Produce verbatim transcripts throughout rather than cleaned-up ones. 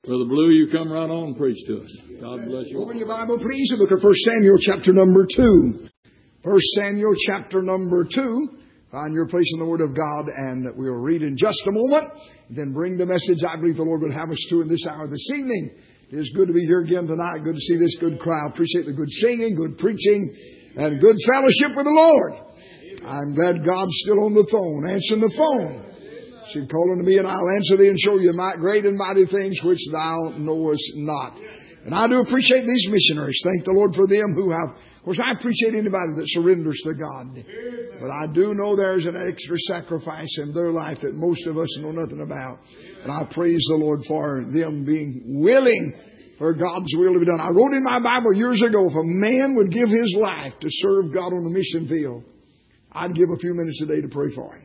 Brother Blue, you come right on and preach to us. God bless you. Open your Bible, please, and look at First Samuel chapter number two. First Samuel chapter number two. Find your place in the Word of God, and we'll read in just a moment. Then bring the message I believe the Lord will have us to in this hour this evening. It is good to be here again tonight. Good to see this good crowd. Appreciate the good singing, good preaching, and good fellowship with the Lord. I'm glad God's still on the phone, answering the phone. She'd call unto me, and I'll answer thee and show you my great and mighty things which thou knowest not. And I do appreciate these missionaries. Thank the Lord for them who have... Of course, I appreciate anybody that surrenders to God. But I do know there's an extra sacrifice in their life that most of us know nothing about. And I praise the Lord for them being willing for God's will to be done. I wrote in my Bible years ago, if a man would give his life to serve God on the mission field, I'd give a few minutes a day to pray for him.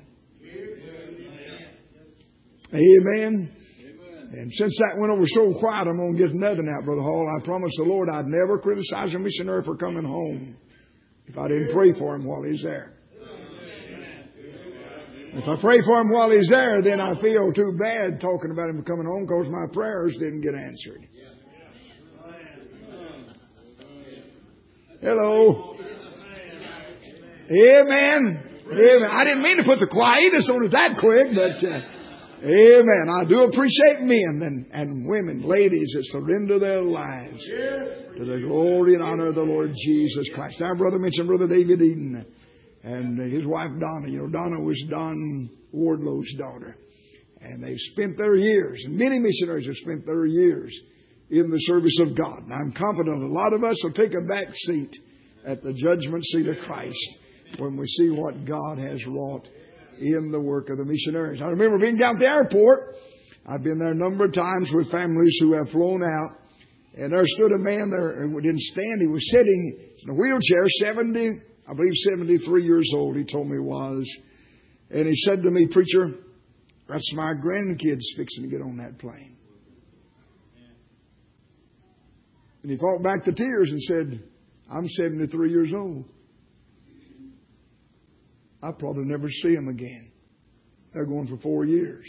Amen. Amen. And since that went over so quiet, I'm going to get nothing out, Brother Hall. I promised the Lord I'd never criticize a missionary for coming home if I didn't pray for him while he's there. If I pray for him while he's there, then I feel too bad talking about him coming home because my prayers didn't get answered. Hello. Amen. Amen. I didn't mean to put the quietus on it that quick, but... Uh, Amen. I do appreciate men and, and women, ladies that surrender their lives to the glory and honor of the Lord Jesus Christ. Our brother mentioned Brother David Eden and his wife Donna. You know, Donna was Don Wardlow's daughter. And they spent their years, and many missionaries have spent their years in the service of God. And I'm confident a lot of us will take a back seat at the judgment seat of Christ when we see what God has wrought in the work of the missionaries. I remember being down at the airport. I've been there a number of times with families who have flown out. And there stood a man there who didn't stand. He was sitting in a wheelchair, seventy, I believe seventy-three years old, he told me he was. And he said to me, "Preacher, that's my grandkids fixing to get on that plane." And he fought back the tears and said, "I'm seventy-three years old. I'll probably never see them again. They're going for four years."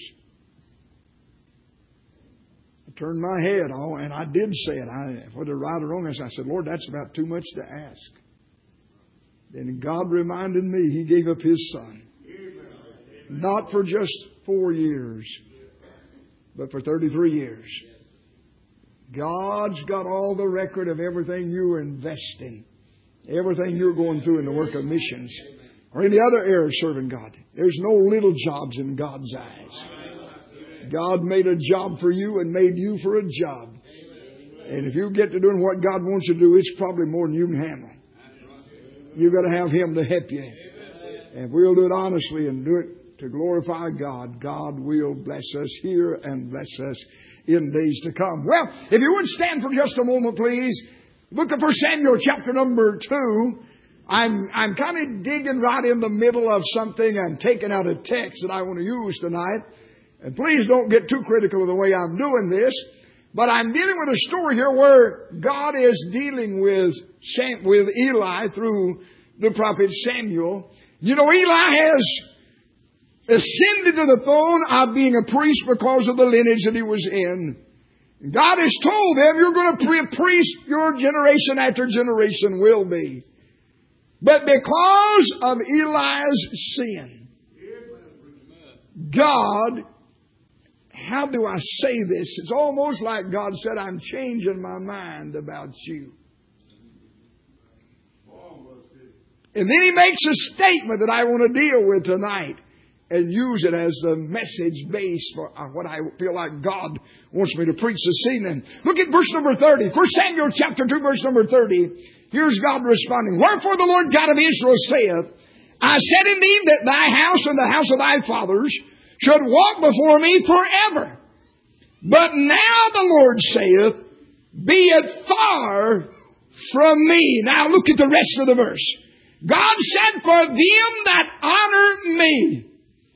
I turned my head on, and I did say it. I, whether right or wrong, I said, "Lord, that's about too much to ask." Then God reminded me He gave up His Son. Not for just four years, but for thirty-three years. God's got all the record of everything you're investing, everything you're going through in the work of missions, or any other area of serving God. There's no little jobs in God's eyes. God made a job for you and made you for a job. And if you get to doing what God wants you to do, it's probably more than you can handle. You've got to have Him to help you. And if we'll do it honestly and do it to glorify God, God will bless us here and bless us in days to come. Well, if you would stand for just a moment, please. Look at First Samuel chapter number two. I'm I'm kind of digging right in the middle of something and taking out a text that I want to use tonight. And please don't get too critical of the way I'm doing this. But I'm dealing with a story here where God is dealing with Sam, with Eli through the prophet Samuel. You know, Eli has ascended to the throne of being a priest because of the lineage that he was in. God has told them, you're going to be a priest, your generation after generation will be. But because of Eli's sin, God, how do I say this? It's almost like God said, I'm changing my mind about you. And then He makes a statement that I want to deal with tonight and use it as the message base for what I feel like God wants me to preach this evening. Look at verse number thirty. First Samuel chapter two, verse number thirty. Here's God responding. Wherefore the Lord God of Israel saith, I said indeed that thy house and the house of thy fathers should walk before me forever. But now the Lord saith, be it far from me. Now look at the rest of the verse. God said, for them that honor me,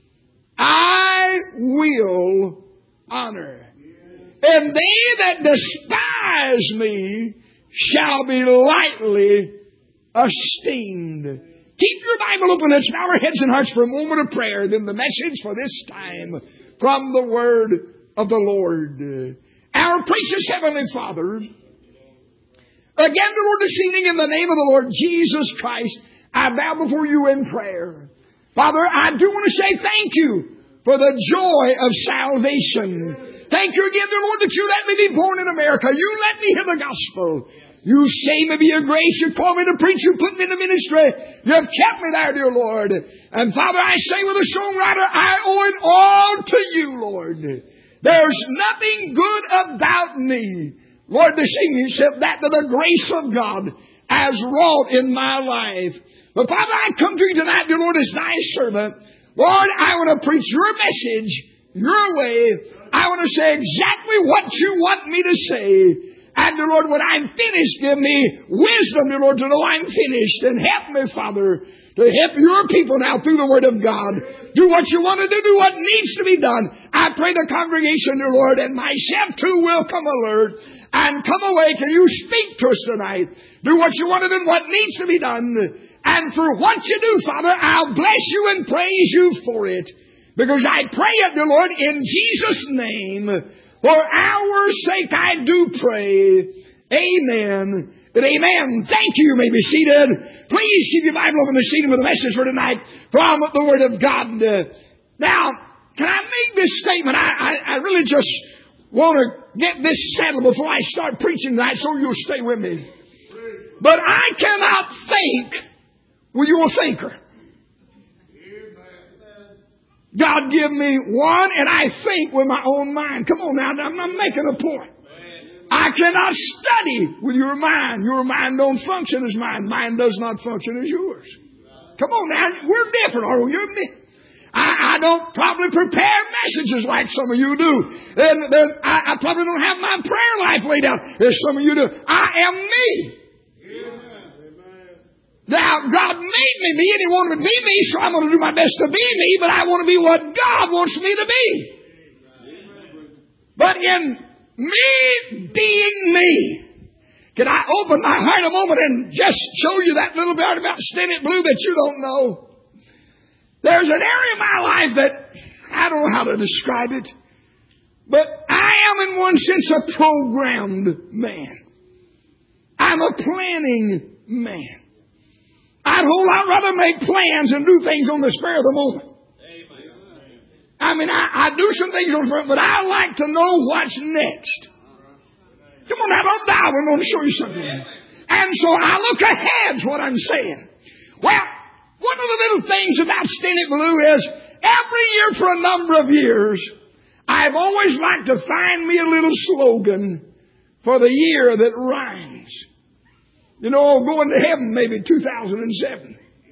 I will honor. And they that despise me shall be lightly esteemed. Keep your Bible open. Let's bow our heads and hearts for a moment of prayer. Then the message for this time from the Word of the Lord. Our precious Heavenly Father, again, the Lord, this evening, in the name of the Lord Jesus Christ, I bow before you in prayer. Father, I do want to say thank you for the joy of salvation. Thank you again, dear Lord, that you let me be born in America. You let me hear the gospel. You saved me by your grace. You called me to preach. You put me in the ministry. You have kept me there, dear Lord. And Father, I say with a songwriter, I owe it all to you, Lord. There's nothing good about me, Lord, this evening, except that that the grace of God has wrought in my life. But Father, I come to you tonight, dear Lord, as thy servant. Lord, I want to preach your message, your way. I want to say exactly what you want me to say. And, dear Lord, when I'm finished, give me wisdom, dear Lord, to know I'm finished. And help me, Father, to help your people now through the Word of God. Do what you want to do, do what needs to be done. I pray the congregation, dear Lord, and myself too will come alert and come awake, and you speak to us tonight. Do what you want to do and what needs to be done. And for what you do, Father, I'll bless you and praise you for it. Because I pray it, dear Lord, in Jesus' name. For our sake I do pray. Amen and amen. Thank you. You may be seated. Please keep your Bible open this evening with a message for tonight from the Word of God. Now, can I make this statement? I, I, I really just want to get this settled before I start preaching tonight, so you'll stay with me. But I cannot think when you're a thinker. God give me one, and I think with my own mind. Come on now, I'm not making a point. I cannot study with your mind. Your mind don't function as mine. Mine does not function as yours. Come on now, we're different, are we? You and me. I, I don't probably prepare messages like some of you do. And, and I, I probably don't have my prayer life laid out as some of you do. I am me. Now, God made me me, and He wanted to be me, so I'm going to do my best to be me, but I want to be what God wants me to be. But in me being me, can I open my heart a moment and just show you that little bit about Stennett Blue that you don't know? There's an area of my life that I don't know how to describe it, but I am in one sense a programmed man. I'm a planning man. I'd a whole lot rather make plans and do things on the spur of the moment. I mean, I, I do some things on the spur, but I like to know what's next. Come on now, don't die. We're going to show you something. And so I look ahead is what I'm saying. Well, one of the little things about Stennett Blue is every year for a number of years, I've always liked to find me a little slogan for the year that rhymes. You know, going to heaven maybe two thousand seven.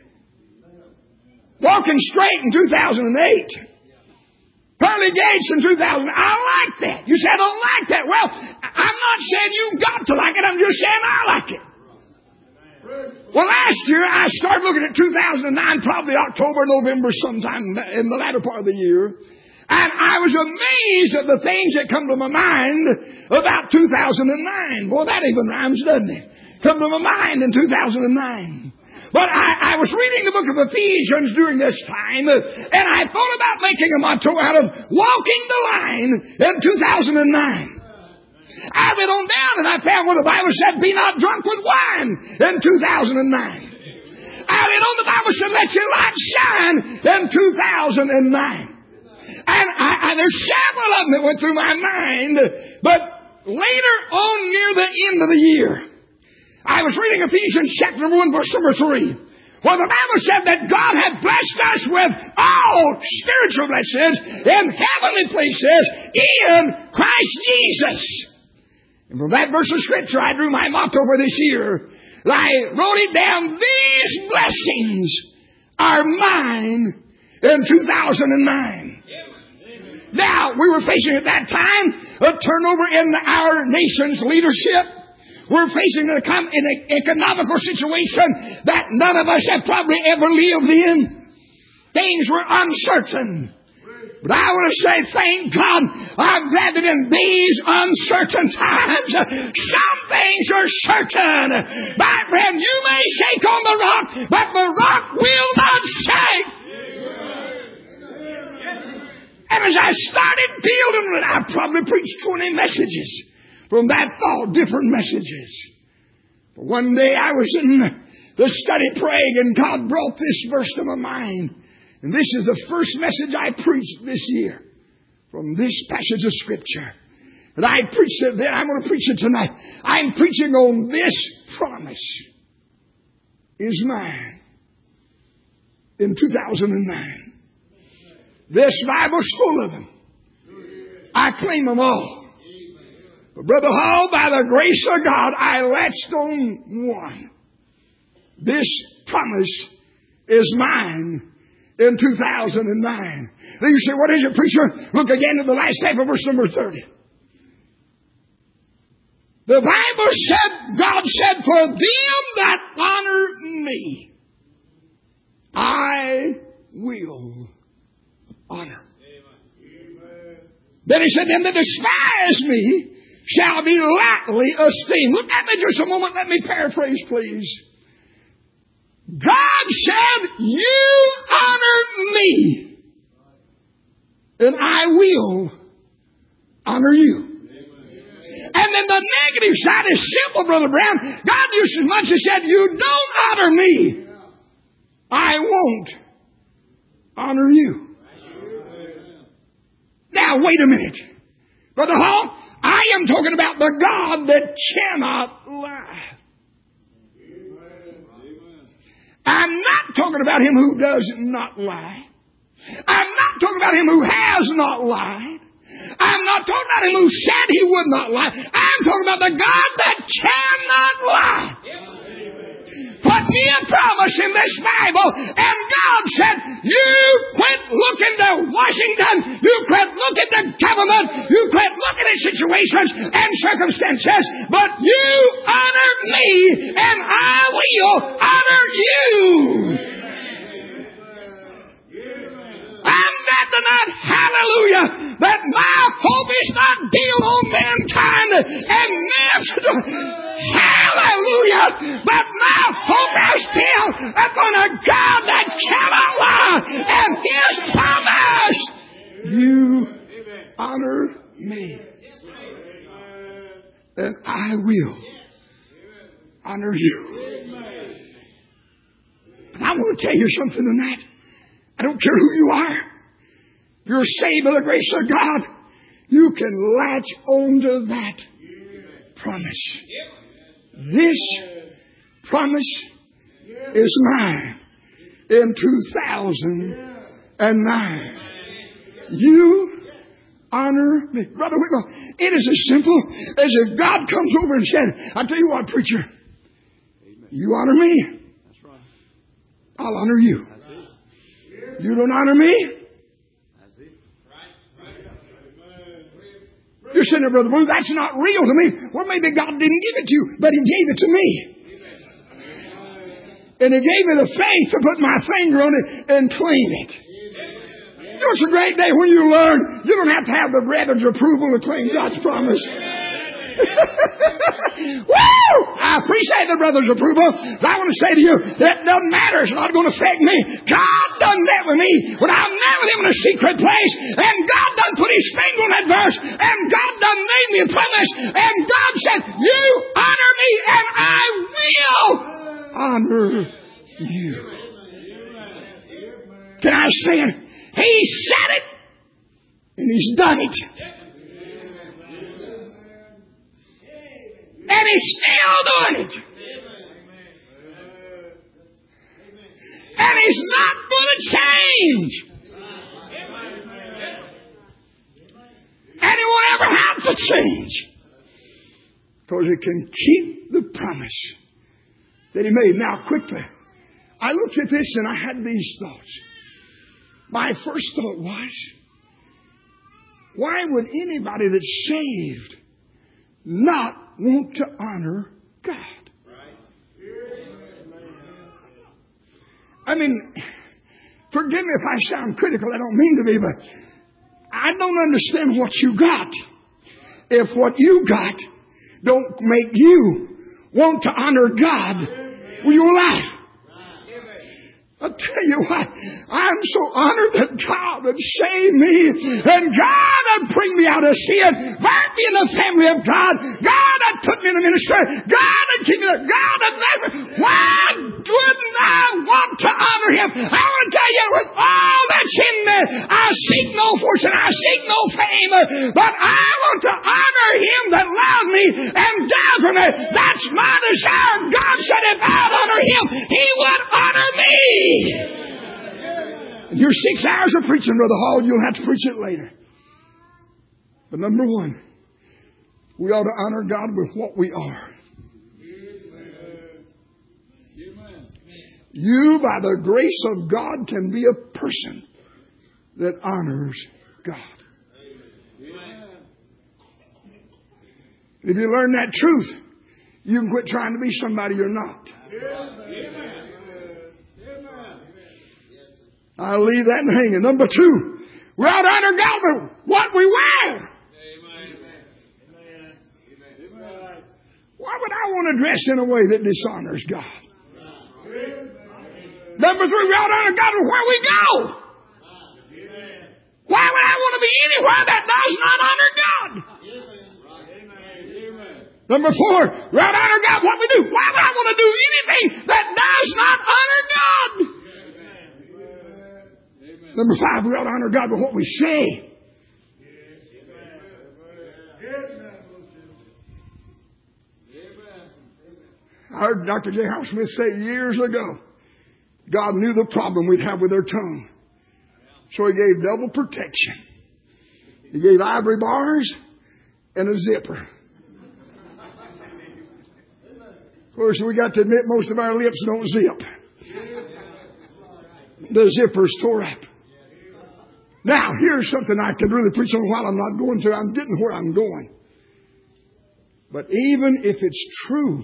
Walking straight in two thousand eight. Pearly gates in two thousand. I like that. You say I don't like that. Well, I'm not saying you've got to like it. I'm just saying I like it. Well, last year I started looking at two thousand nine, probably October, November, sometime in the latter part of the year. And I was amazed at the things that come to my mind about two thousand nine. Boy, that even rhymes, doesn't it? Come to my mind in two thousand nine. But I, I was reading the book of Ephesians during this time, and I thought about making a motto out of walking the line in two thousand nine. I went on down and I found where the Bible said, be not drunk with wine in two thousand nine. I went on, the Bible said, let your light shine in two thousand nine. And I, I, there's several of them that went through my mind, but later on near the end of the year, I was reading Ephesians chapter number one, verse number three, where the Bible said that God had blessed us with all spiritual blessings in heavenly places in Christ Jesus. And from that verse of Scripture, I drew my motto for this year. I wrote it down. These blessings are mine in two thousand nine. Now, we were facing at that time a turnover in our nation's leadership. We're facing an economical situation that none of us have probably ever lived in. Things were uncertain. But I want to say, thank God, I'm glad that in these uncertain times, some things are certain. My friend, you may shake on the rock, but the rock will not shake. And as I started building it, I probably preached twenty messages from that thought, different messages. But one day I was in the study praying, and God brought this verse to my mind. And this is the first message I preached this year from this passage of Scripture. And I preached it then. I'm going to preach it tonight. I'm preaching on this promise is mine in two thousand nine. This Bible's full of them. I claim them all. But Brother Hall, by the grace of God, I latched on one. This promise is mine in two thousand nine. Then you say, what is it, preacher? Look again at the last half of verse number thirty. The Bible said, God said, for them that honor me, I will honor. Amen. Then he said, them that despise me shall be lightly esteemed. Look at me just a moment. Let me paraphrase, please. God said, you honor me, and I will honor you. And then the negative side is simple, Brother Brown. God just as much as said, you don't honor me, I won't honor you. Now, wait a minute. Brother Hall, I am talking about the God that cannot lie. I'm not talking about Him who does not lie. I'm not talking about Him who has not lied. I'm not talking about Him who said He would not lie. I'm talking about the God that cannot lie. Put me a promise in this Bible, and God said, you quit looking to Washington, you quit looking to government, you quit looking at situations and circumstances, but you honor me, and I will honor you. I'm not tonight, hallelujah, that my hope is not built on mankind and man's, hallelujah, but my hope is built upon a God that cannot lie, and His promise, you honor me, and I will honor you. And I want to tell you something tonight. I don't care who you are. You're saved by the grace of God. You can latch on to that promise. This promise is mine in two thousand nine. You honor me. Brother Whitlow, it is as simple as if God comes over and said, I tell you what, preacher, you honor me, I'll honor you. You don't honor me? You're sitting there, Brother Blue, that's not real to me. Well, maybe God didn't give it to you, but He gave it to me. And He gave me the faith to put my finger on it and claim it. You know, it's a great day when you learn you don't have to have the brethren's approval to claim God's promise. Woo! I appreciate the brother's approval. I want to say to you, that doesn't matter. It's not going to affect me. God done met with me when I met with Him in a secret place, and God done put His finger on that verse, and God done made me a promise, and God said, you honor me, and I will honor you. Can I say it? He said it, and He's done it. And He's still doing it. And He's not going to change. And He won't ever have to change. Because He can keep the promise that He made. Now, quickly, I looked at this and I had these thoughts. My first thought was, why would anybody that's saved not want to honor God? I mean, forgive me if I sound critical. I don't mean to be, but I don't understand what you got if what you got don't make you want to honor God with your life. I tell you what, I'm so honored that God would save me, and God would bring me out of sin, birth me in the family of God, God would put me in the ministry, God would keep me there, God would let me. Why wouldn't I want to honor Him? I want to tell you, with all that's in me, I seek no fortune, I seek no fame, but I want to honor Him that loved me and died for me. That's my desire. God said if I'd honor Him, He would honor me. And your six hours of preaching, Brother Hall, you'll have to preach it later. But number one, we ought to honor God with what we are. You, by the grace of God, can be a person that honors God. If you learn that truth, you can quit trying to be somebody you're not. I'll leave that hanging. Number two, we ought to honor God with what we wear. Why would I want to dress in a way that dishonors God? Number three, we ought to honor God with where we go. Why would I want to be anywhere that does not honor God? Number four, we ought to honor God what we do. Why would I want to do anything that does not honor God? Number five, we ought to honor God with what we say. I heard Doctor J. Howard Smith say years ago, God knew the problem we'd have with our tongue. So He gave double protection. He gave ivory bars and a zipper. Of course, we got to admit most of our lips don't zip. The zipper's tore up. Now, here's something I could really preach on while I'm not going to. I'm getting where I'm going. But even if it's true,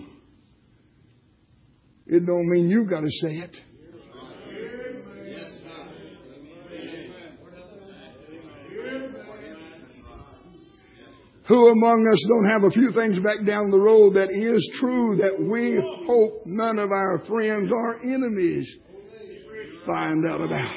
it don't mean you got to say it. Who among us don't have a few things back down the road that is true that we hope none of our friends or enemies find out about?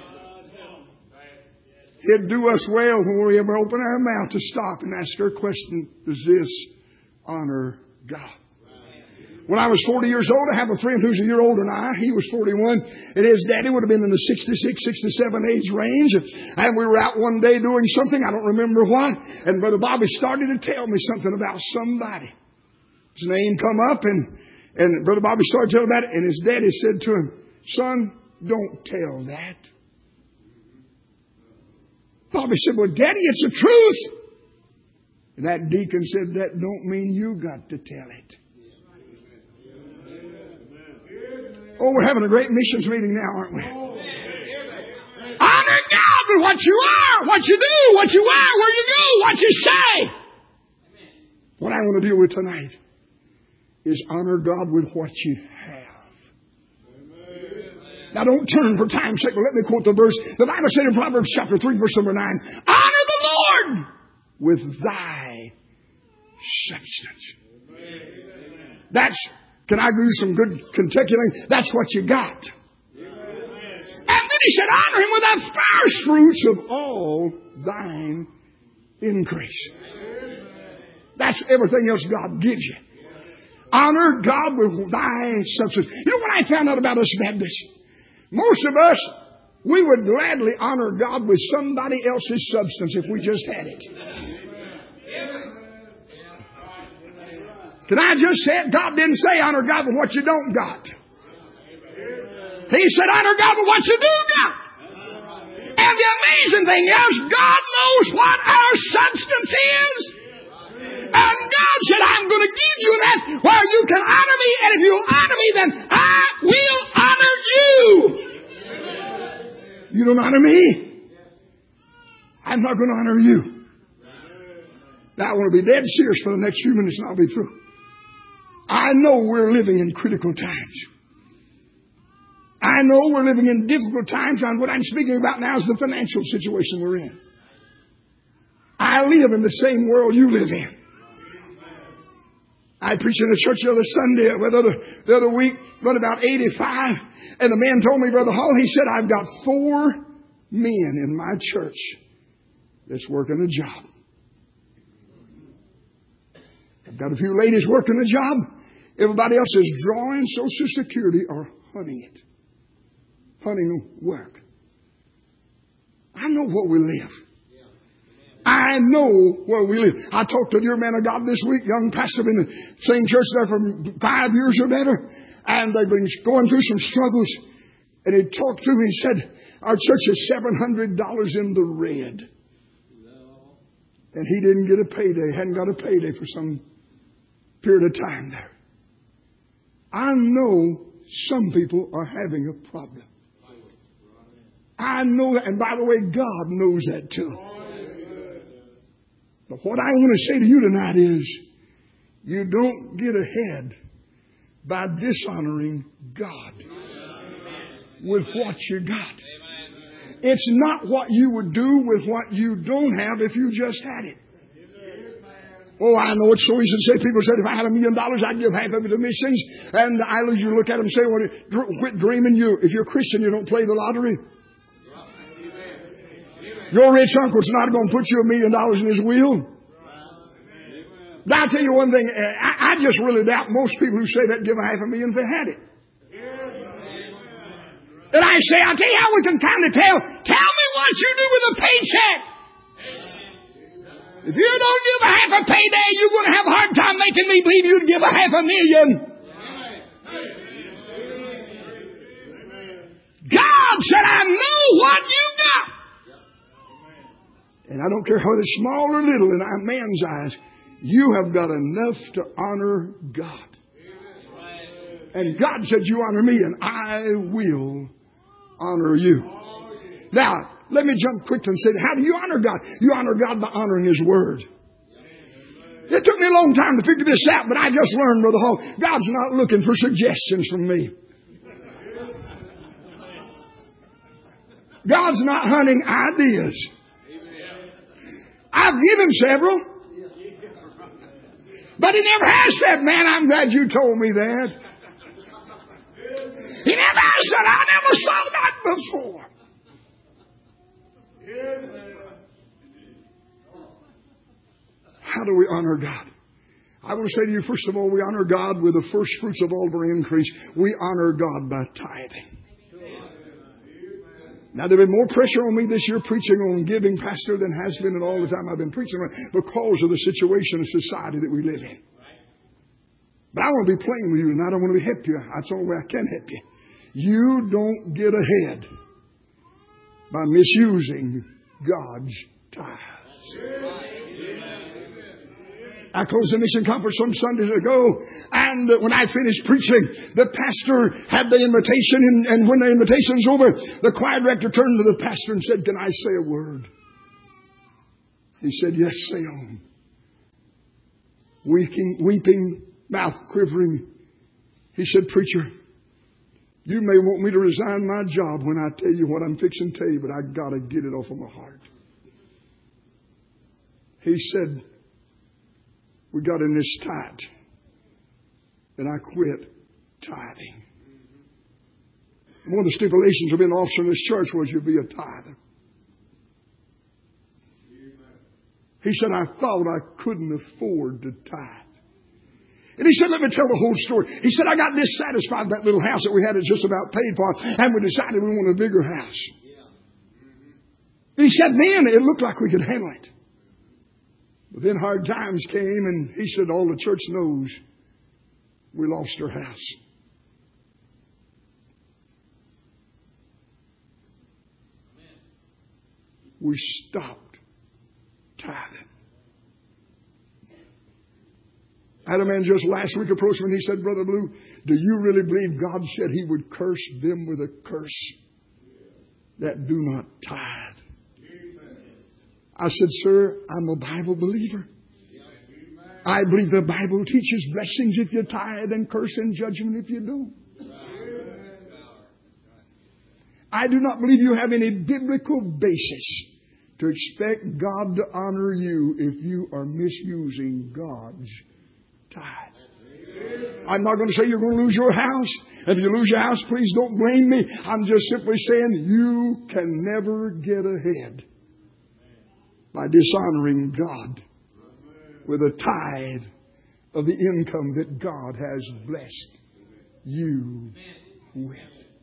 It'd do us well when we ever open our mouth to stop and ask our question, does this honor God? When I was forty years old, I have a friend who's a year older than I. He was forty-one, and his daddy would have been in the sixty-six, sixty-seven age range. And we were out one day doing something, I don't remember what, and Brother Bobby started to tell me something about somebody. His name come up, and, and Brother Bobby started telling about it, and his daddy said to him, son, don't tell that. Bobby said, well, Daddy, it's the truth. And that deacon said, that don't mean you got to tell it. Oh, we're having a great missions meeting now, aren't we? Honor God with what you are, what you do, what you wear, where you go, what you say. What I want to deal with tonight is honor God with what you have. Now don't turn for time's sake, but let me quote the verse. The Bible said in Proverbs chapter three, verse number nine, honor the Lord with thy substance. That's Can I give you some good Kentucky? That's what you got. And then he said, honor him with the first fruits of all thine increase. That's everything else God gives you. Honor God with thy substance. You know what I found out about us Baptists? Most of us, we would gladly honor God with somebody else's substance if we just had it. Can I just say it? God didn't say honor God with what you don't got. He said honor God with what you do got. And the amazing thing is, God knows what our substance is. And God said, I'm going to give you that where you can honor me. And if you honor me, then I will honor you. You don't honor me, I'm not going to honor you. Now I want to be dead serious for the next few minutes and I'll be through. I know we're living in critical times. I know we're living in difficult times, and what I'm speaking about now is the financial situation we're in. I live in the same world you live in. I preached in the church the other Sunday, well, the other, the other week, run about eighty-five, and the man told me, Brother Hall, he said, I've got four men in my church that's working a job. I've got a few ladies working a job. Everybody else is drawing Social Security or hunting it. Hunting work. I know where we live. I know where we live. I talked to a dear man of God this week, young pastor, been in the same church there for five years or better. And they've been going through some struggles. And he talked to me and said, our church is seven hundred dollars in the red. And he didn't get a payday, hadn't got a payday for some period of time there. I know some people are having a problem. I know that. And by the way, God knows that too. But what I want to say to you tonight is, you don't get ahead by dishonoring God with what you got. It's not what you would do with what you don't have if you just had it. Oh, I know it's so easy to say. People said, if I had a million dollars, I'd give half of it to missions. And I you look at them and say, well, quit dreaming. You, if you're a Christian, you don't play the lottery. Your rich uncle's not going to put you a million dollars in his will. But I'll tell you one thing. I, I just really doubt most people who say that give a half a million if they had it. And I say, I'll tell you how we can kind of tell. Tell me what you do with a paycheck. If you don't give a half a payday, you're going to have a hard time making me believe you'd give a half a million. God said, I know what you got. And I don't care whether it's small or little in man's eyes, you have got enough to honor God. And God said, you honor me and I will honor you. Now, let me jump quickly and say, how do you honor God? You honor God by honoring His Word. It took me a long time to figure this out, but I just learned, Brother Hall, God's not looking for suggestions from me. God's not hunting ideas. I've given several. But He never has said, man, I'm glad you told me that. He never has said, I never saw that before. How do we honor God? I want to say to you, first of all, we honor God with the first fruits of all of our increase. We honor God by tithing. Now, there's been more pressure on me this year preaching on giving, Pastor, than has been in all the time I've been preaching on, because of the situation of society that we live in. But I want to be plain with you tonight. I want to help you. That's the only way I can help you. You don't get ahead by misusing God's tithes. I closed the mission conference some Sundays ago, and when I finished preaching, the pastor had the invitation, and, and when the invitation's over, the choir director turned to the pastor and said, can I say a word? He said, yes, say on. Weeping, weeping, mouth quivering. He said, preacher, you may want me to resign my job when I tell you what I'm fixing to tell you, but I got to get it off of my heart. He said, we got in this tight, and I quit tithing. One of the stipulations of being an officer in this church was you'd be a tither. He said, I thought I couldn't afford to tithe. And he said, let me tell the whole story. He said, I got dissatisfied with that little house that we had. It just about paid for, and we decided we wanted a bigger house. And he said, then it looked like we could handle it. But then hard times came, and he said, all the church knows we lost our house. We stopped tithing. I had a man just last week approach me and he said, Brother Blue, do you really believe God said He would curse them with a curse that do not tithe? I said, sir, I'm a Bible believer. I believe the Bible teaches blessings if you tithe and curse and judgment if you don't. I do not believe you have any biblical basis to expect God to honor you if you are misusing God's tithe. I'm not going to say you're going to lose your house. If you lose your house, please don't blame me. I'm just simply saying you can never get ahead by dishonoring God with a tithe of the income that God has blessed you with.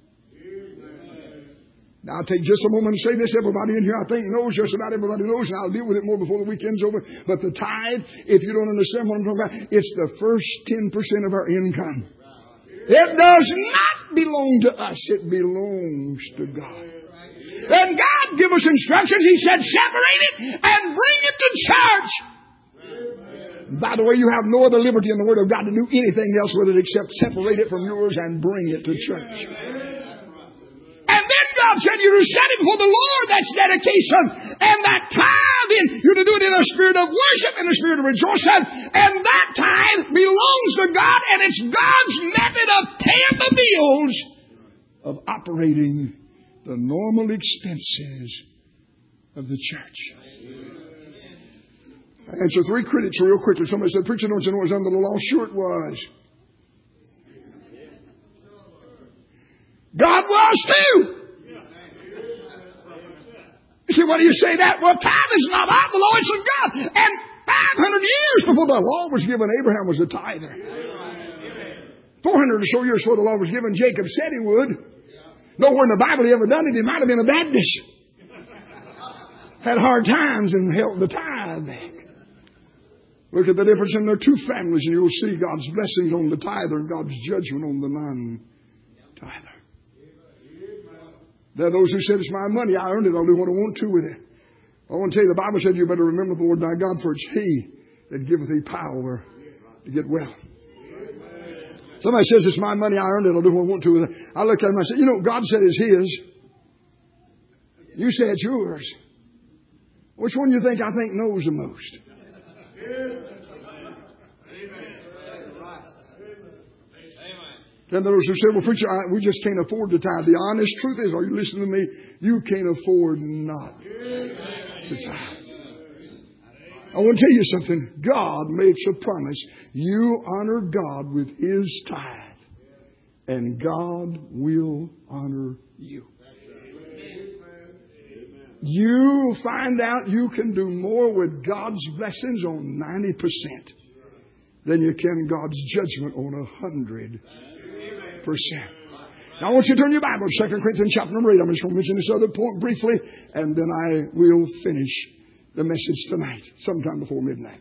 Now, I'll take just a moment and say this. Everybody in here, I think, knows, just about everybody knows, and I'll deal with it more before the weekend's over. But the tithe, if you don't understand what I'm talking about, it's the first ten percent of our income. It does not belong to us. It belongs to God. And God gave us instructions. He said, separate it and bring it to church. By the way, you have no other liberty in the Word of God to do anything else with it except separate it from yours and bring it to church. And then God said you're to set it before the Lord. That's dedication. And that tithing, you're to do it in a spirit of worship, in a spirit of rejoicing. And that tithe belongs to God, and it's God's method of paying the bills of operating the normal expenses of the church. I answer three critics real quickly. Somebody said, preacher, don't you know it was under the law? Sure it was. God was too. You say, what do you say that? Well, tithe is not of the law, it's of God. And five hundred years before the law was given, Abraham was a tither. four hundred or so years before the law was given, Jacob said he would. Nowhere in the Bible he ever done it. He might have been a Baptist. Had hard times and held the tithe back. Look at the difference in their two families, and you'll see God's blessings on the tither and God's judgment on the non-tither. There are those who said, it's my money, I earned it, I'll do what I want to with it. I want to tell you, the Bible said you better remember the Lord thy God, for it's He that giveth thee power to get well. Somebody says, it's my money, I earned it, I'll do what I want to with it. I look at him and I say, you know, God said it's His. You say it's yours. Which one do you think I think knows the most? Then there was who said, well, preacher, I, we just can't afford to tithe. The honest truth is, are you listening to me? You can't afford not to tithe. I want to tell you something. God makes a promise. You honor God with His tithe, and God will honor you. You find out you can do more with God's blessings on ninety percent than you can God's judgment on one hundred percent. Now I want you to turn your Bible to Second Corinthians chapter number eight. I'm just going to mention this other point briefly, and then I will finish the message tonight, sometime before midnight.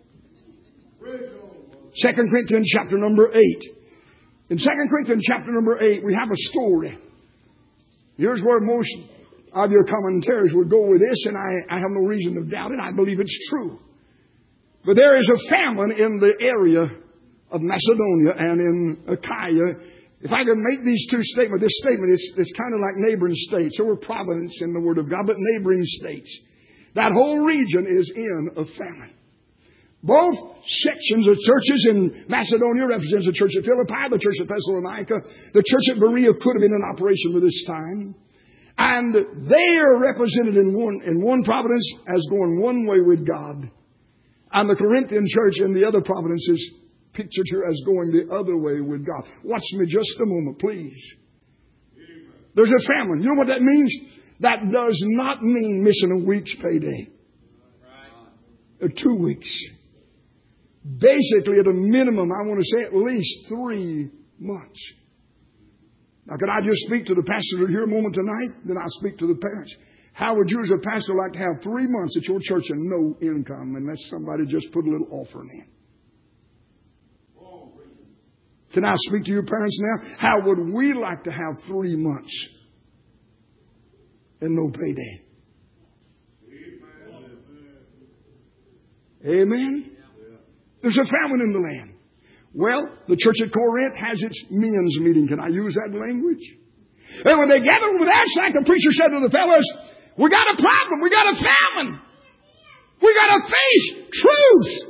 Second Corinthians chapter number eight. In Second Corinthians chapter number eight, we have a story. Here's where most of your commentaries would go with this, and I, I have no reason to doubt it. I believe it's true. But there is a famine in the area of Macedonia and in Achaia. If I could make these two statements, this statement is it's kind of like neighboring states. There were providence in the Word of God, but neighboring states. That whole region is in a famine. Both sections of churches in Macedonia represents the church at Philippi, the church at Thessalonica. The church at Berea could have been in operation by this time. And they are represented in one, in one providence as going one way with God. And the Corinthian church in the other providence is pictured here as going the other way with God. Watch me just a moment, please. There's a famine. You know what that means? That does not mean missing a week's payday. Or two weeks. Basically, at a minimum, I want to say at least three months. Now, could I just speak to the pastor here a moment tonight? Then I'll speak to the parents. How would you as a pastor like to have three months at your church and no income unless somebody just put a little offering in? Can I speak to your parents now? How would we like to have three months and no payday? Amen? There's a famine in the land. Well, the church at Corinth has its men's meeting. Can I use that language? And when they gathered with that, like the preacher said to the fellows, we got a problem. We got a famine. We got to face truth.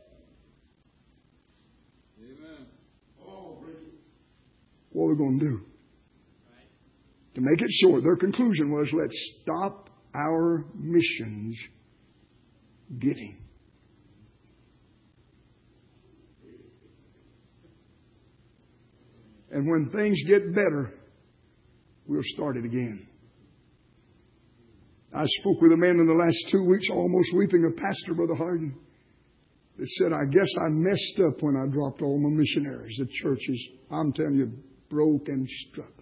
What are we going to do? To make it short, their conclusion was, let's stop our missions giving. And when things get better, we'll start it again. I spoke with a man in the last two weeks, almost weeping, a pastor, Brother Harden, that said, I guess I messed up when I dropped all my missionaries. The church is, I'm telling you, broke and struggling.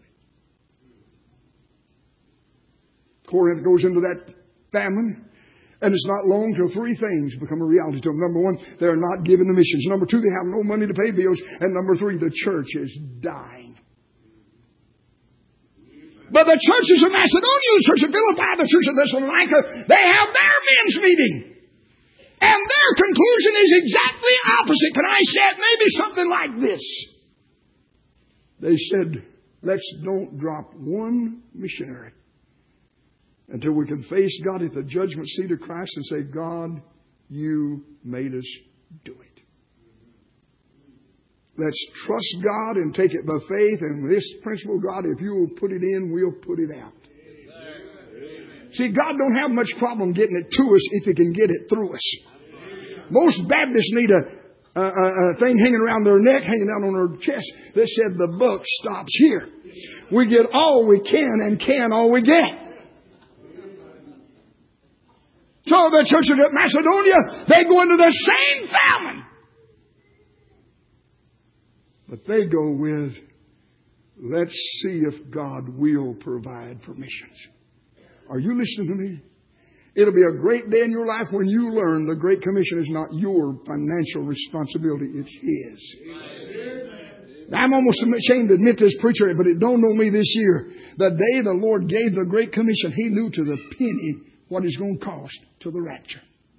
Corinth goes into that famine, and it's not long till three things become a reality to them. Number one, they're not giving the missions. Number two, they have no money to pay bills. And number three, the church is dying. But the churches of Macedonia, the church of Philippi, the church of Thessalonica, they have their men's meeting. And their conclusion is exactly opposite. Can I say it? Maybe something like this. They said, let's don't drop one missionary until we can face God at the judgment seat of Christ and say, God, you made us do it. Let's trust God and take it by faith. And this principle, God, if you will put it in, we'll put it out. Amen. See, God don't have much problem getting it to us if He can get it through us. Most Baptists need a, a, a thing hanging around their neck, hanging down on their chest that said the buck stops here. We get all we can and can all we get. So the churches at Macedonia, they go into the same famine. But they go with, let's see if God will provide for missions. Are you listening to me? It'll be a great day in your life when you learn the Great Commission is not your financial responsibility, it's His. I'm almost ashamed to admit this, preacher, but it dawned on me this year. The day the Lord gave the Great Commission, He knew to the penny what it's going to cost to the rapture.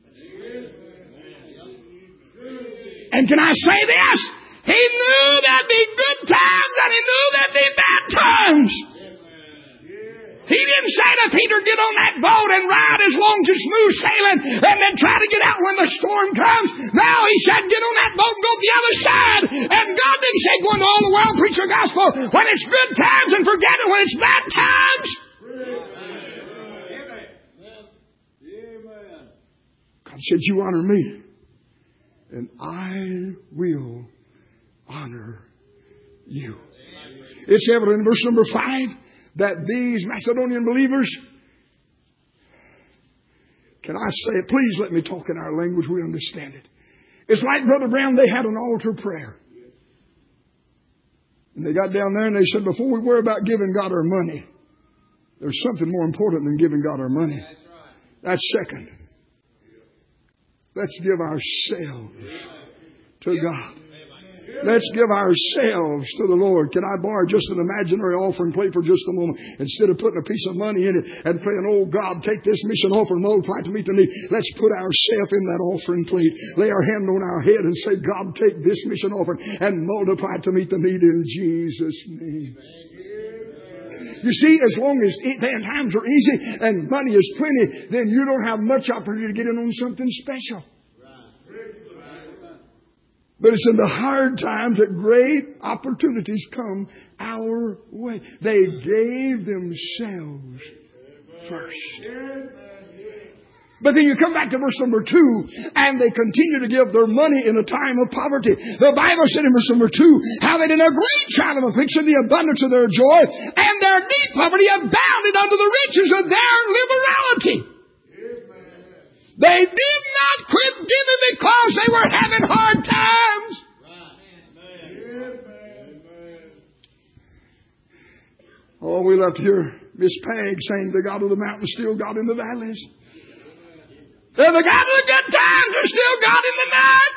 And can I say this? He knew there'd be good times and He knew there'd be bad times. He didn't say to Peter, get on that boat and ride as long as it's smooth sailing and then try to get out when the storm comes. No, He said, get on that boat and go to the other side. And God didn't say, go into all the world and preach the gospel when it's good times and forget it when it's bad times. God said, you honor me, and I will honor you. It's evident in verse number five that these Macedonian believers, can I say it? Please let me talk in our language. We understand it. It's like Brother Brown, they had an altar prayer. And they got down there and they said, before we worry about giving God our money, there's something more important than giving God our money. That's second. Let's give ourselves to God. Let's give ourselves to the Lord. Can I borrow just an imaginary offering plate for just a moment? Instead of putting a piece of money in it and praying, oh God, take this mission offering, multiply it to meet the need. Let's put ourselves in that offering plate. Lay our hand on our head and say, God, take this mission offering and multiply it to meet the need in Jesus' name. You see, as long as times are easy and money is plenty, then you don't have much opportunity to get in on something special. But it's in the hard times that great opportunities come our way. They gave themselves first. But then you come back to verse number two, and they continue to give their money in a time of poverty. The Bible said in verse number two, how that in a great trial of affliction, the abundance of their joy, and their deep poverty abounded unto the riches of their liberality. They did not quit giving because they were having hard times. Oh, we love to hear Miss Peg saying, the God of the mountains still God in the valleys. They're the God of the good times, they're still God in the night.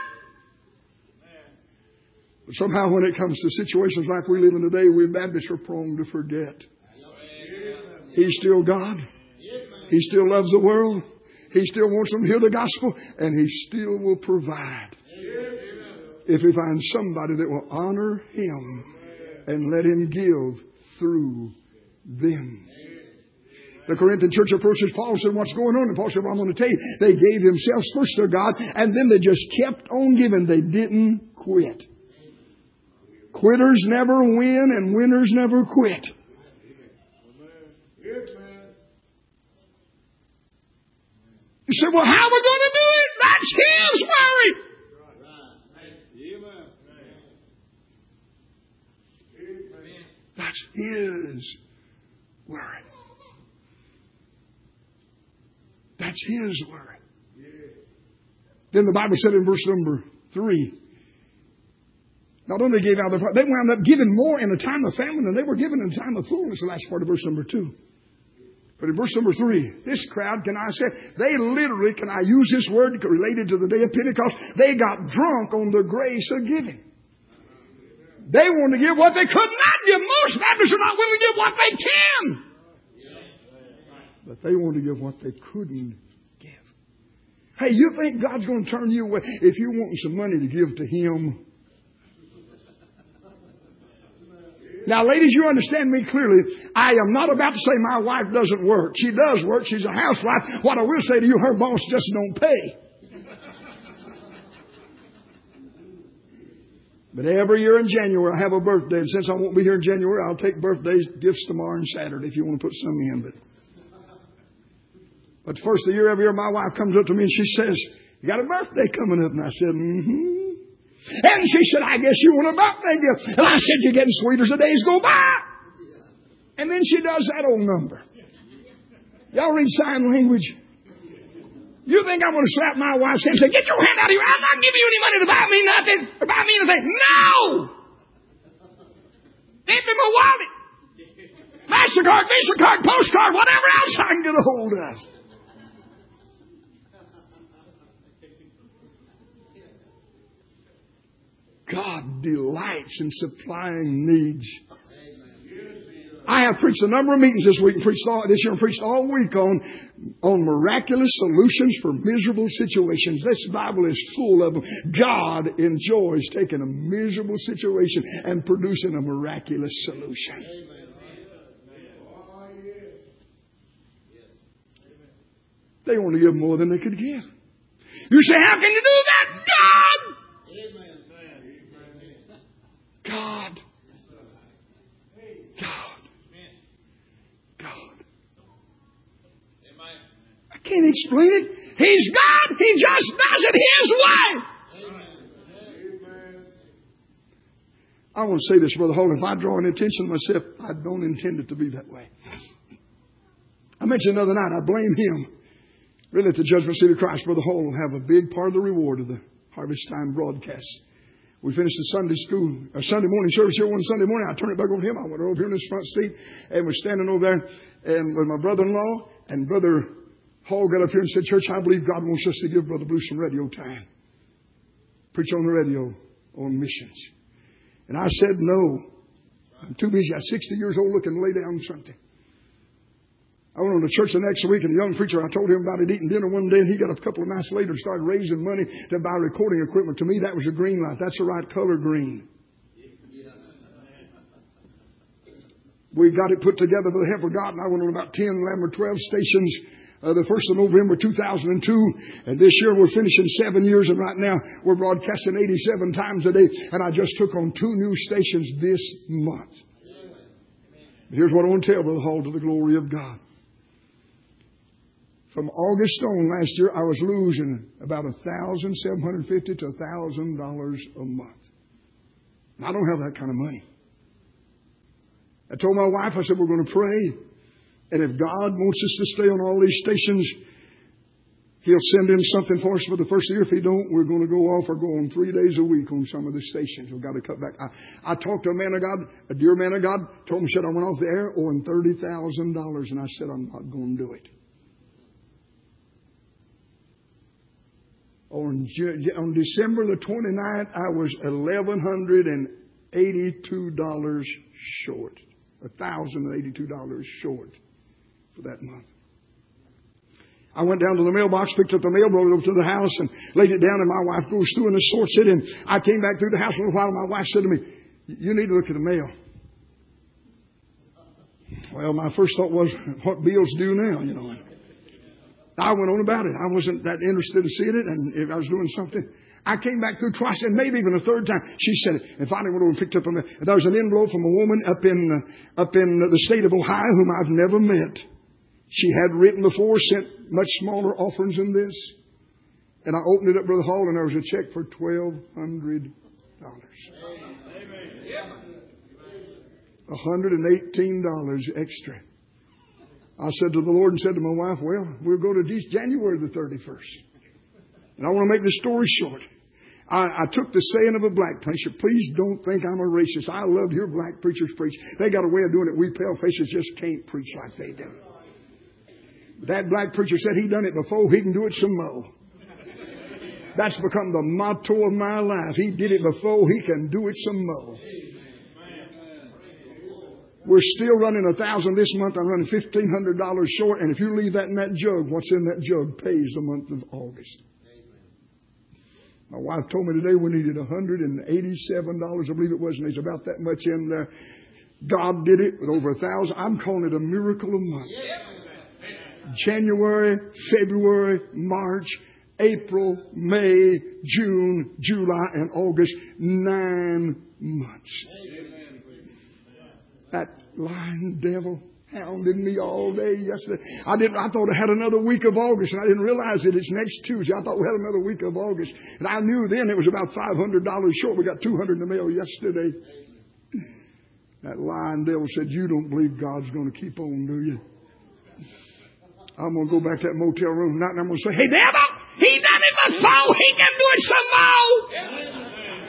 But somehow when it comes to situations like we live in today, we Baptists are prone to forget. He's still God. He still loves the world. He still wants them to hear the gospel. And He still will provide. If He finds somebody that will honor Him and let Him give through them. The Corinthian church approaches Paul and said, what's going on? And Paul said, well, I'm going to tell you. They gave themselves first to God, and then they just kept on giving. They didn't quit. Quitters never win, and winners never quit. You said, well, how are we going to do it? That's His worry. That's His worry. That's His worry. Then the Bible said in verse number three, not only gave out their, they wound up giving more in a time of famine than they were given in a time of fullness, the last part of verse number two. But in verse number three, this crowd, can I say, they literally, can I use this word related to the day of Pentecost? They got drunk on the grace of giving. They want to give what they could not give. Most Baptists are not willing to give what they can. But they want to give what they couldn't give. Hey, you think God's going to turn you away if you want some money to give to Him? Now, ladies, you understand me clearly. I am not about to say my wife doesn't work. She does work. She's a housewife. What I will say to you, her boss just don't pay. But every year in January, I have a birthday. And since I won't be here in January, I'll take birthday gifts tomorrow and Saturday if you want to put some in. But, but first of the year, every year, my wife comes up to me and she says, "You got a birthday coming up?" And I said, mm-hmm. And she said, "I guess you want a birthday gift." And I said, "You're getting sweeter as the days go by." And then she does that old number. Y'all read sign language? You think I'm going to slap my wife's hand and say, "Get your hand out of here. I'm not giving you any money to buy me nothing, or buy me anything." No! Empty my wallet. MasterCard, Visa card, postcard, whatever else I can get a hold of. God delights in supplying needs. I have preached a number of meetings this week and preached all, this year and preached all week on, on miraculous solutions for miserable situations. This Bible is full of them. God enjoys taking a miserable situation and producing a miraculous solution. They want to give more than they could give. You say, "How can you do that?" God! God. God. God. I can't explain it. He's God. He just does it His way. I want to say this, Brother Holden. If I draw an attention to myself, I don't intend it to be that way. I mentioned the other night, I blame him. Really, at the Judgment Seat of Christ, Brother Holden will have a big part of the reward of the Harvest Time broadcast. We finished the Sunday school, or Sunday morning service here one Sunday morning. I turned it back over to him. I went over here in his front seat and was standing over there and with my brother-in-law. And Brother Hall got up here and said, "Church, I believe God wants us to give Brother Bruce some radio time. Preach on the radio on missions." And I said, "No. I'm too busy. I'm sixty years old looking to lay down something." I went on to church the next week, and the young preacher, I told him about it eating dinner one day, and he got up a couple of nights later and started raising money to buy recording equipment. To me, that was a green light. That's the right color green. We got it put together with the help of God, and I went on about ten, eleven, or twelve stations uh, the first of November two thousand two. And this year we're finishing seven years, and right now we're broadcasting eighty-seven times a day. And I just took on two new stations this month. But here's what I want to tell Brother Hall, to the glory of God. From August on last year, I was losing about one thousand seven hundred fifty dollars to one thousand dollars a month. And I don't have that kind of money. I told my wife, I said, "We're going to pray. And if God wants us to stay on all these stations, He'll send in something for us for the first year. If He don't, we're going to go off or go on three days a week on some of the stations. We've got to cut back." I, I talked to a man of God, a dear man of God, told him, said, "I went off the air owing thirty thousand dollars. And I said, "I'm not going to do it." On, on December the twenty-ninth, I was eleven hundred eighty-two dollars short. one thousand eighty-two dollars short for that month. I went down to the mailbox, picked up the mail, brought it over to the house, and laid it down, and my wife goes through and sorts it. And I came back through the house a little while, and my wife said to me, "You need to look at the mail." Well, my first thought was, what bills do now, you know. I went on about it. I wasn't that interested in seeing it, and if I was doing something. I came back through twice, and maybe even a third time. She said it, and finally went over and picked up a mail. There was an envelope from a woman up in uh, up in the state of Ohio whom I've never met. She had written before, sent much smaller offerings than this. And I opened it up, Brother Hall, and there was a check for twelve hundred dollars. one hundred eighteen dollars extra. I said to the Lord and said to my wife, well, we'll go to January the thirty-first. And I want to make this story short. I, I took the saying of a black preacher. Please don't think I'm a racist. I love to hear black preachers preach. They got a way of doing it. We pale faces just can't preach like they do. That black preacher said he done it before. He can do it some more. That's become the motto of my life. He did it before. He can do it some more. We're still running a thousand this month. I'm running fifteen hundred dollars short. And if you leave that in that jug, what's in that jug pays the month of August. My wife told me today we needed one hundred eighty-seven dollars. I believe it was, and there's about that much in there. God did it with over a thousand. I'm calling it a miracle a month. January, February, March, April, May, June, July, and August. Nine months. That lying devil hounded me all day yesterday. I didn't. I thought I had another week of August, and I didn't realize that it's next Tuesday. I thought we had another week of August, and I knew then it was about five hundred dollars short. We got two hundred in the mail yesterday. That lying devil said, "You don't believe God's going to keep on, do you?" I'm going to go back to that motel room tonight, and I'm going to say, "Hey, devil, he done it before. He can do it some more."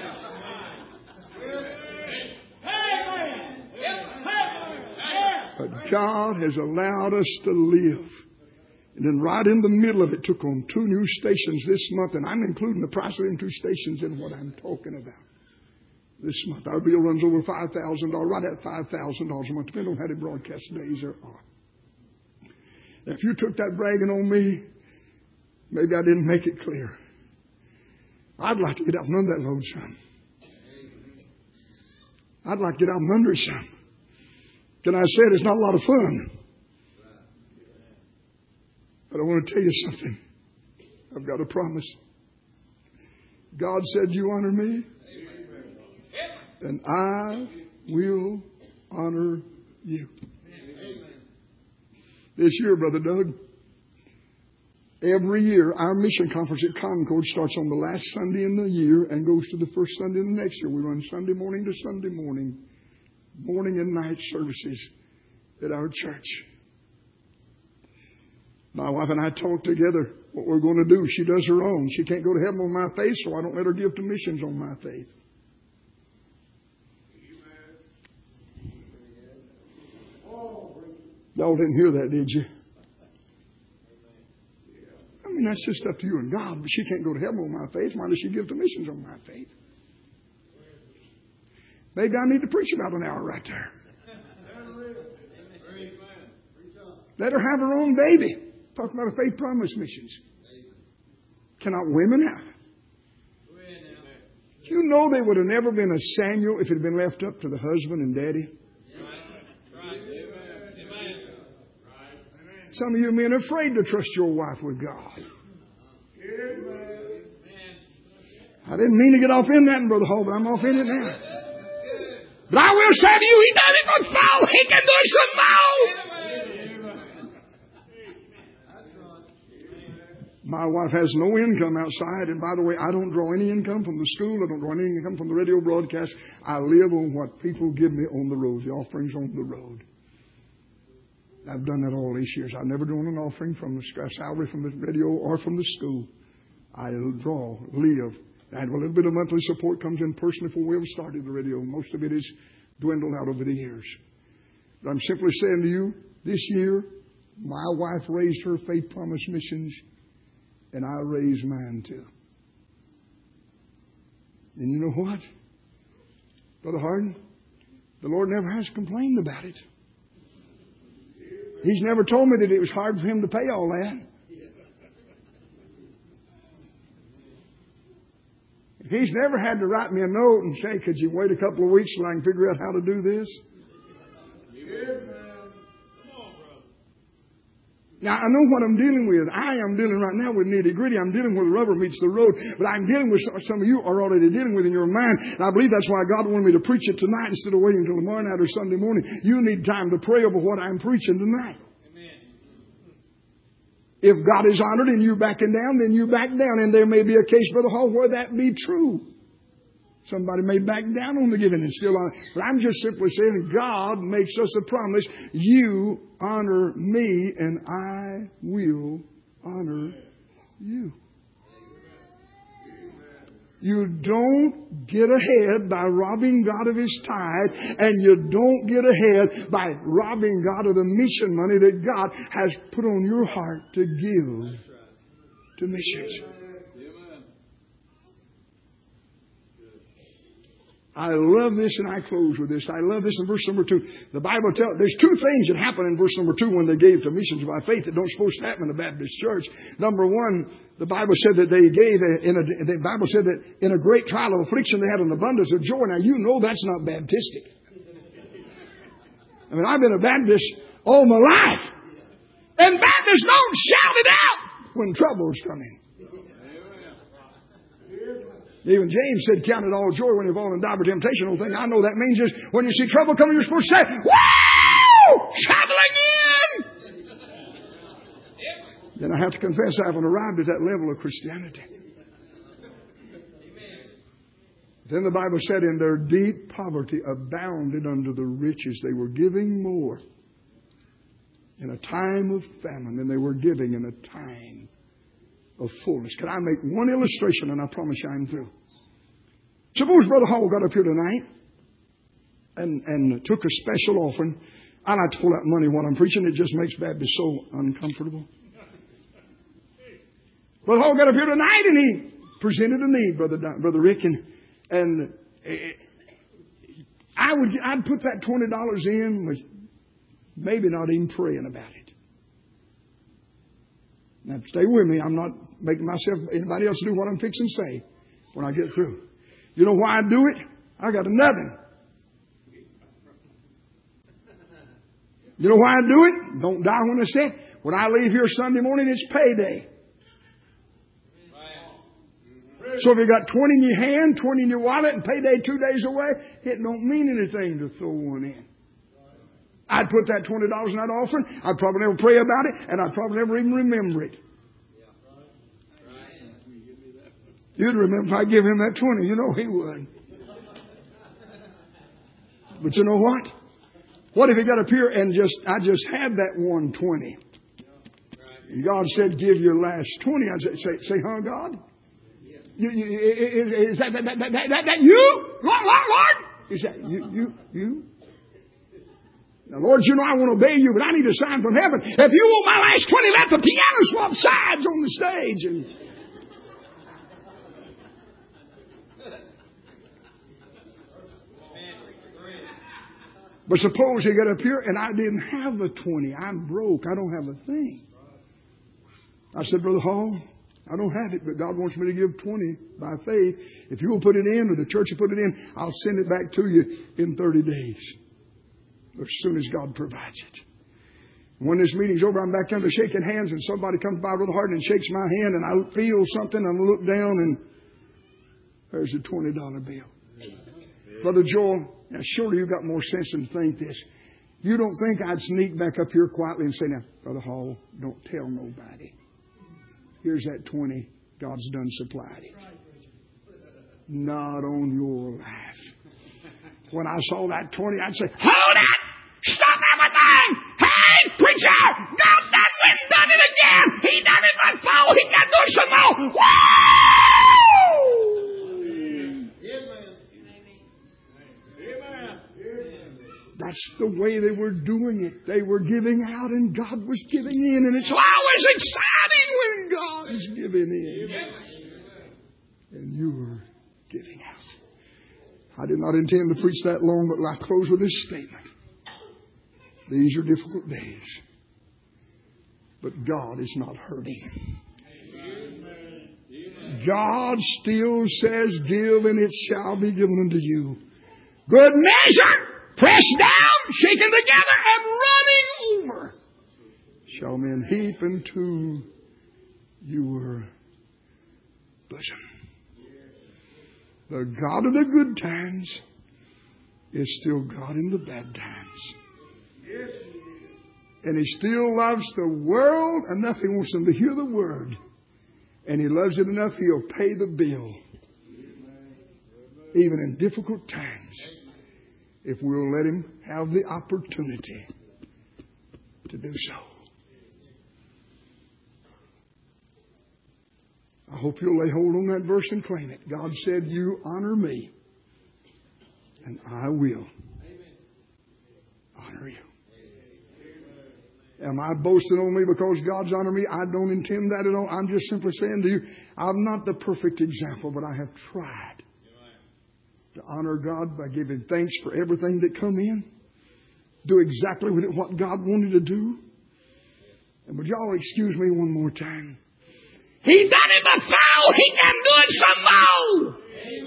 But God has allowed us to live. And then right in the middle of it, took on two new stations this month. And I'm including the price of them two stations in what I'm talking about. This month, our bill runs over five thousand dollars, right at five thousand dollars a month, depending on how the broadcast days are. Now, if you took that bragging on me, maybe I didn't make it clear. I'd like to get out from under that load some. I'd like to get out from under it some. Can I say it? It's not a lot of fun. But I want to tell you something. I've got a promise. God said, "You honor me, and I will honor you." This year, Brother Doug, every year our mission conference at Concord starts on the last Sunday in the year and goes to the first Sunday in the next year. We run Sunday morning to Sunday morning. Morning and night services at our church. My wife and I talk together what we're going to do. She does her own. She can't go to heaven on my faith, so I don't let her give to missions on my faith. Y'all didn't hear that, did you? I mean, that's just up to you and God, but she can't go to heaven on my faith. Why does she give to missions on my faith? Maybe I need to preach about an hour right there. Let her have her own baby. Talk about a faith promise missions. Cannot women have it? You know there would have never been a Samuel if it had been left up to the husband and daddy. Some of you men are afraid to trust your wife with God. I didn't mean to get off in that, Brother Hall, but I'm off in it now. But I will say to you, He done it before. He can do it some more. My wife has no income outside. And by the way, I don't draw any income from the school. I don't draw any income from the radio broadcast. I live on what people give me on the road, the offerings on the road. I've done that all these years. I've never drawn an offering from the salary from the radio or from the school. I draw, live. And a little bit of monthly support comes in personally before we ever started the radio. Most of it is dwindled out over the years. But I'm simply saying to you, this year, my wife raised her faith promise missions, and I raised mine too. And you know what? Brother Hardin, the Lord never has complained about it. He's never told me that it was hard for Him to pay all that. He's never had to write me a note and say, "Could you wait a couple of weeks till I can figure out how to do this?" Now, I know what I'm dealing with. I am dealing right now with nitty-gritty. I'm dealing with rubber meets the road. But I'm dealing with some, some of you are already dealing with in your mind. And I believe that's why God wanted me to preach it tonight instead of waiting until tomorrow night or Sunday morning. You need time to pray over what I'm preaching tonight. If God is honored and you backing down, then you back down. And there may be a case, Brother Hall, where that be true. Somebody may back down on the giving and still honor. But I'm just simply saying God makes us a promise. You honor me and I will honor you. You don't get ahead by robbing God of His tithe, and you don't get ahead by robbing God of the mission money that God has put on your heart to give to missions. I love this, and I close with this. I love this in verse number two. The Bible tells, there's two things that happen in verse number two when they gave to missions by faith that don't supposed to happen in the Baptist church. Number one, the Bible said that they gave, in a, the Bible said that in a great trial of affliction they had an abundance of joy. Now you know that's not Baptistic. I mean, I've been a Baptist all my life. And Baptists don't shout it out when trouble's coming. Even James said, count it all joy when you fall in diverse temptation. Whole thing I know that means is when you see trouble coming, you're supposed to say, "Woo! Trouble again!" Then I have to confess I haven't arrived at that level of Christianity. Then the Bible said, in their deep poverty abounded unto the riches. They were giving more in a time of famine than they were giving in a time of fullness. Can I make one illustration, and I promise you I'm through? Suppose Brother Hall got up here tonight and, and took a special offering. I like to pull out money while I'm preaching. It just makes Baptists so uncomfortable. Brother Hall got up here tonight and he presented a need, Brother Brother Rick, and, and I would I'd put that twenty dollars in with maybe not even praying about it. Now, stay with me. I'm not making myself, anybody else do what I'm fixing to say when I get through. You know why I do it? I got nothing. You know why I do it? Don't die when I say it. When I leave here Sunday morning, it's payday. So if you got twenty in your hand, twenty in your wallet, and payday two days away, it don't mean anything to throw one in. I'd put that twenty dollars in that offering. I'd probably never pray about it, and I'd probably never even remember it. You'd remember if I give him that twenty. You know he would. But you know what? What if he got up here and just I just had that one twenty, and God said, "Give your last twenty." I'd say, "Say, say huh, God? You, you, is that that that that, that, that you, Lord, Lord, Lord? Is that you, you, you?" Now, Lord, you know I want to obey you, but I need a sign from heaven. If you want my last twenty, let the piano swap sides on the stage. And but suppose he got up here and I didn't have the twenty. I'm broke. I don't have a thing. I said, "Brother Hall, I don't have it, but God wants me to give twenty by faith. If you will put it in, or the church will put it in, I'll send it back to you in thirty days. As soon as God provides it." When this meeting's over, I'm back under shaking hands, and somebody comes by Brother Hardin and shakes my hand, and I feel something, and I look down, and there's a twenty dollar bill. Brother Joel, now surely you've got more sense than to think this. You don't think I'd sneak back up here quietly and say, "Now, Brother Hall, don't tell nobody. Here's that twenty. God's done supplied it." Not on your life. When I saw that twenty, I'd say, "Hold it! Stop everything! Hey, preacher! God doesn't done it again! He done it before! He can do some more! Woo!" That's the way they were doing it. They were giving out and God was giving in. And it's always exciting when God's giving in. And you were giving out. I did not intend to preach that long, but I close with this statement. These are difficult days. But God is not hurting. God still says, "Give and it shall be given unto you. Good measure, pressed down, shaken together, and running over, shall men heap into your bosom." The God of the good times is still God in the bad times. And He still loves the world enough He wants them to hear the word. And He loves it enough He'll pay the bill. even in difficult times, if we'll let Him have the opportunity to do so. I hope you'll lay hold on that verse and claim it. God said, you honor me, and I will honor you. Am I boasting on me because God's honored me? I don't intend that at all. I'm just simply saying to you, I'm not the perfect example, but I have tried to honor God by giving thanks for everything that come in. Do exactly what God wanted to do. And would y'all excuse me one more time? He done it before. He can do it some more.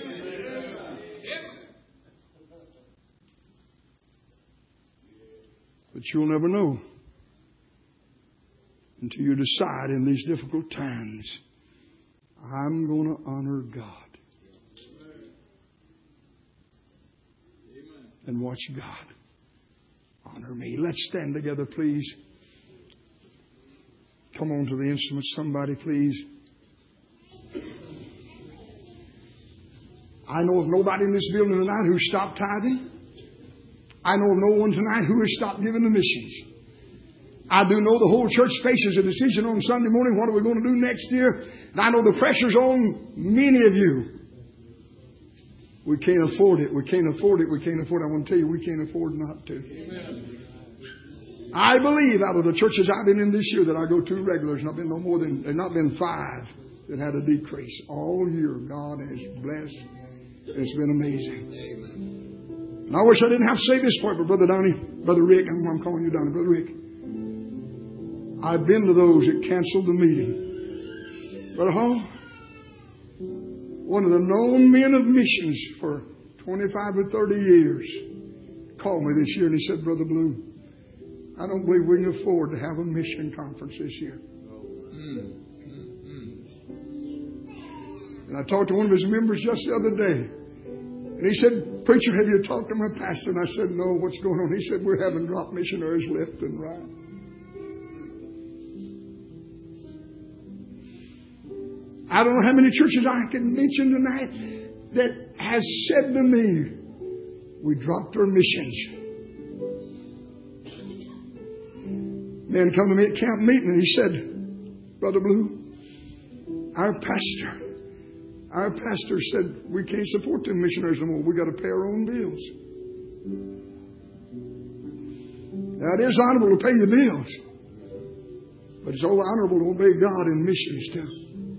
But you'll never know until you decide in these difficult times, I'm going to honor God. And watch God honor me. Let's stand together, please. Come on to the instruments, somebody, please. I know of nobody in this building tonight who stopped tithing. I know of no one tonight who has stopped giving to missions. I do know the whole church faces a decision on Sunday morning. What are we going to do next year? And I know the pressure's on many of you. We can't afford it. We can't afford it. We can't afford it. I want to tell you, we can't afford not to. Amen. I believe out of the churches I've been in this year that I go to regulars, not been no more than, there's not been five that had a decrease. All year, God has blessed. It's been amazing. And I wish I didn't have to say this part, but Brother Donnie, Brother Rick, I'm, I'm calling you Donnie, Brother Rick. I've been to those that canceled the meeting. Brother Hall, one of the known men of missions for twenty-five or thirty years, called me this year and he said, Brother Blue, I don't believe we can afford to have a mission conference this year. And I talked to one of his members just the other day. And he said, Preacher, have you talked to my pastor? And I said, no, what's going on? He said, we're having drop missionaries left and right. I don't know how many churches I can mention tonight that has said to me, we dropped our missions. Man come to me at camp meeting and he said, Brother Blue, our pastor, our pastor said we can't support them missionaries no more. We got to pay our own bills. Now it is honorable to pay your bills, but it's all honorable to obey God in missions too.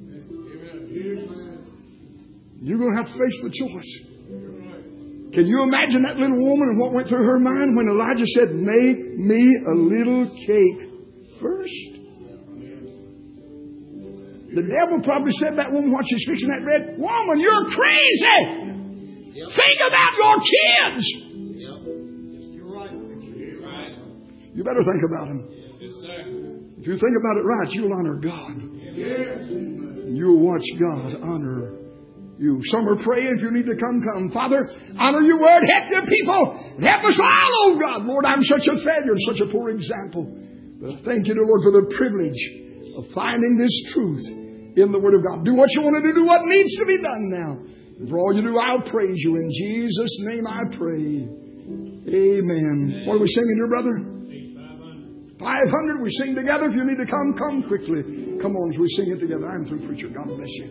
You're going to have to face the choice. Can you imagine that little woman and what went through her mind when Elijah said, make me a little cake first? The devil probably said to that woman while she's fixing that bread, woman, you're crazy. Yep. Think about your kids. Yep. You're right. You're right. You better think about them. Yes, sir. If you think about it right, you'll honor God. Yes. You'll watch God honor you. Some are praying. If you need to come, come. Father, honor your word. Help your people. Help us all, oh God. Lord, I'm such a failure, such a poor example. But I thank you, Lord, for the privilege of finding this truth in the Word of God. Do what you want to do. Do what needs to be done now. And for all you do, I'll praise you. In Jesus' name I pray. Amen. What are we singing here, brother? five hundred. We sing together. If you need to come, come quickly. Come on as we sing it together. I'm through, preacher. God bless you.